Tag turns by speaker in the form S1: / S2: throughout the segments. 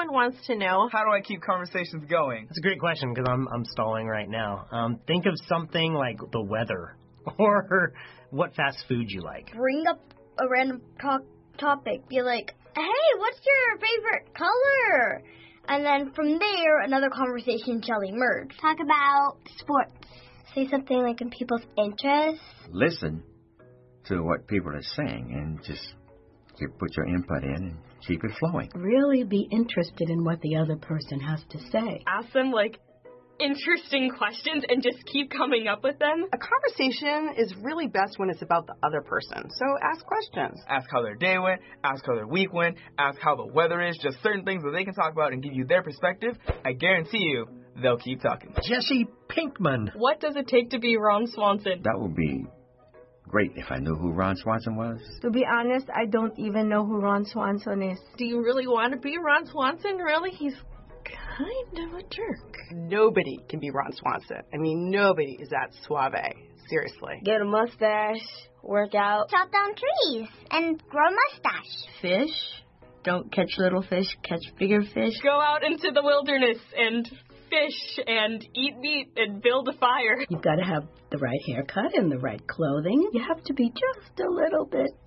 S1: everyone wants to know.
S2: How do I keep conversations going?
S3: That's a great question because I'm stalling right now. Think of something like the weather or what fast food you like.
S4: Bring up a random topic. Be like, hey, what's your favorite color? And then from there, another conversation shall emerge.
S5: Talk about sports. Say something like in people's interests.
S6: Listen to what people are saying and just put your input in and keep it flowing.
S7: Really be interested in what the other person has to say.
S1: Ask them, interesting questions and just keep coming up with them.
S8: A conversation is really best when it's about the other person. So ask questions.
S2: Ask how their day went, ask how their week went, ask how the weather is, just certain things that they can talk about and give you their perspective. I guarantee you, they'll keep talking.
S9: Jesse Pinkman.
S1: What does it take to be Ron Swanson?
S6: That would be great if I knew who Ron Swanson was.
S10: To be honest, I don't even know who Ron Swanson is.
S1: Do you really want to be Ron Swanson? Really? He's kind of a jerk.
S8: Nobody can be Ron Swanson. I mean, nobody is that suave. Seriously.
S10: Get a mustache, work out.
S5: Chop down trees and grow a mustache.
S10: Fish. Don't catch little fish, catch bigger fish.
S1: Go out into the wilderness and fish and eat meat and build a fire.
S7: You've got to have the right haircut and the right clothing. You have to be just a little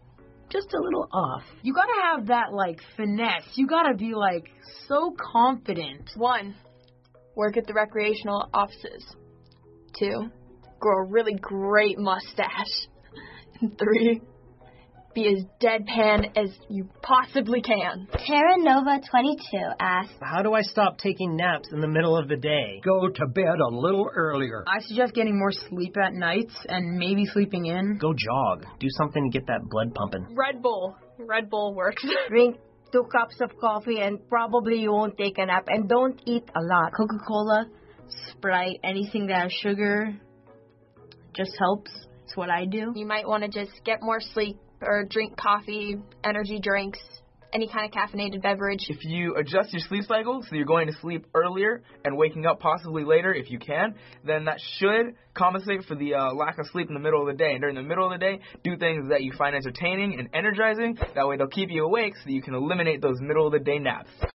S7: off.
S11: You got to have that, finesse. You got to be, so confident.
S12: 1, work at the recreational offices. 2, grow a really great mustache. 3, be as deadpan as you possibly can.
S5: Terra Nova 22 asks,
S3: how do I stop taking naps in the middle of the day?
S9: Go to bed a little earlier.
S11: I suggest getting more sleep at nights and maybe sleeping in.
S3: Go jog. Do something to get that blood pumping.
S1: Red Bull. Red Bull works.
S10: Drink 2 cups of coffee and probably you won't take a nap. And don't eat a lot.
S4: Coca-Cola, Sprite, anything that has sugar just helps. It's what I do.
S12: You might want to just get more sleep or drink coffee, energy drinks, any kind of caffeinated beverage.
S2: If you adjust your sleep cycle so you're going to sleep earlier and waking up possibly later if you can, then that should compensate for the lack of sleep in the middle of the day. And during the middle of the day, do things that you find entertaining and energizing. That way they'll keep you awake so you can eliminate those middle of the day naps.